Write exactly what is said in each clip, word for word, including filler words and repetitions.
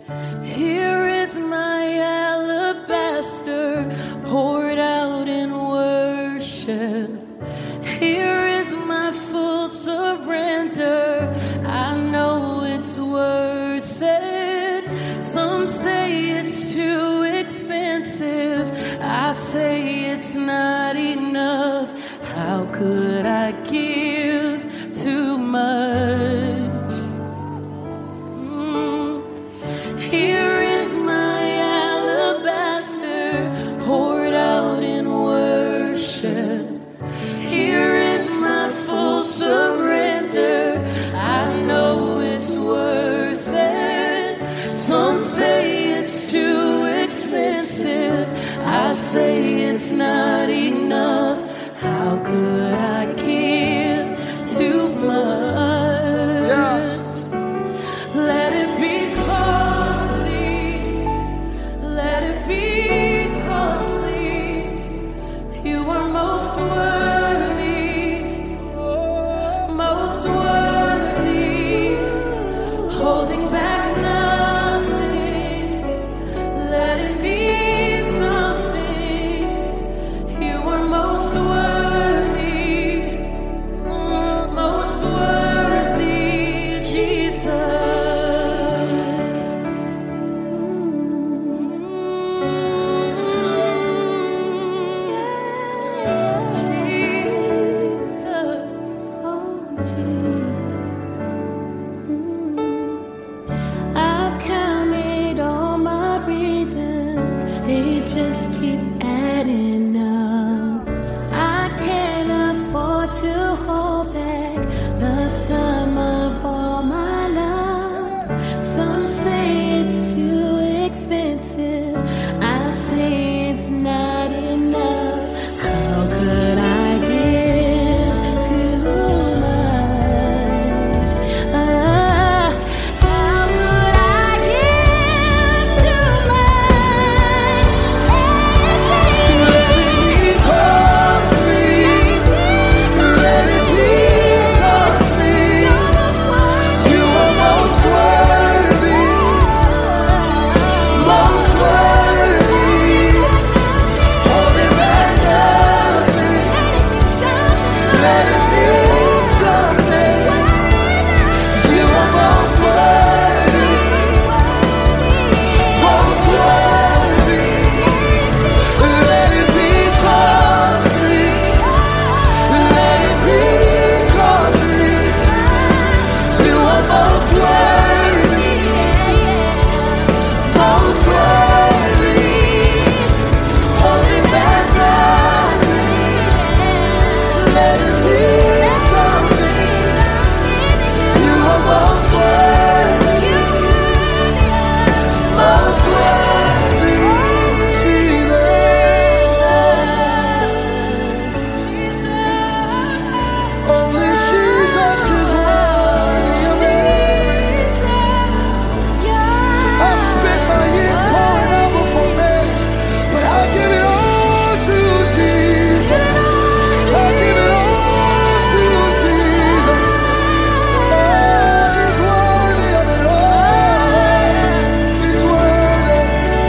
Here is my alabaster poured out in worship. Here is my full surrender. I know it's worth it. Some say it's too expensive. I say it's not enough. How could I give too much? Mm. Here is my alabaster poured out in worship. Here is my full surrender. I know it's worth it. Some say it's too expensive. I say it's not enough. How could I give too much? Yeah. Let it be costly. Let it be costly. You are most worthy. Most worthy. Holding back nothing. Let it be something. You are most worthy. Most worthy, Jesus. Jesus. Oh, Jesus. I've counted all my reasons, they just keep adding up. I can't afford to hold back the sum of all my love. Some say it's too expensive. I say it's not enough. How could I give too much? Ah, how could I give too much? Let it be costly. Let it be costly. You are most worthy. Most worthy. Holding back nothing. Let it be something. You are most worthy. Most worthy. Let it be costly. Let it be costly. You are most worthy. Most worthy. Holding back nothing. Let it be something. You are most worthy. Most worthy. Jesus. Only Jesus is worthy of it. I've spent my years pouring out before men, but I give it all to Jesus. I give it all to Jesus. Oh, He's worthy of it all. He's worthy.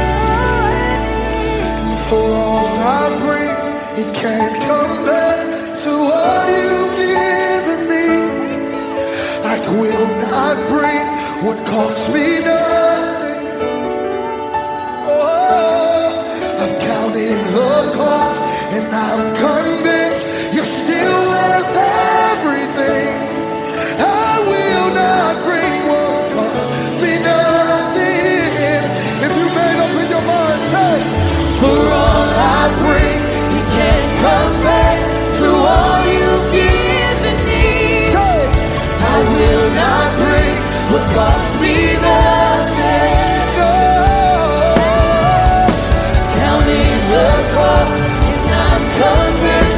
For all I bring, it can't compare to what you've given me. I will not bring what costs me nothing. Oh, I've counted the cost, and I'm convinced you're still worth everything. I will not bring what costs me nothing. If you made up in your mind, say, For all I bring, you can't compare to all you've given me. say, I will not bring what cost me nothing. no. Counting the cost, and I'm convinced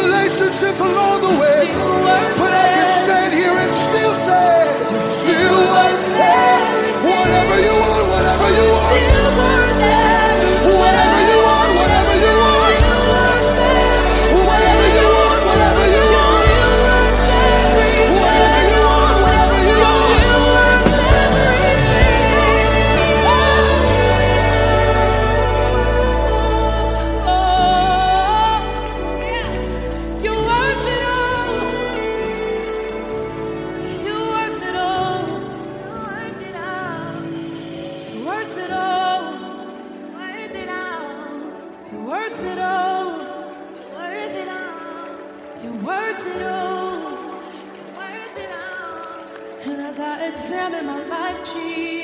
relationships along the way. still worth But I can stand here and still say, still worth it. Whatever you want, whatever you want. still worth it. Whatever you want, whatever you want. Still worth it. Whatever you want, whatever you want. Still worth everything. Whatever you want, whatever you want. Still worth everything. Oh, you're worth it all. You're worth it all. You're worth it all. You're worth it all. You're worth it all. And as I examine my life, Jesus.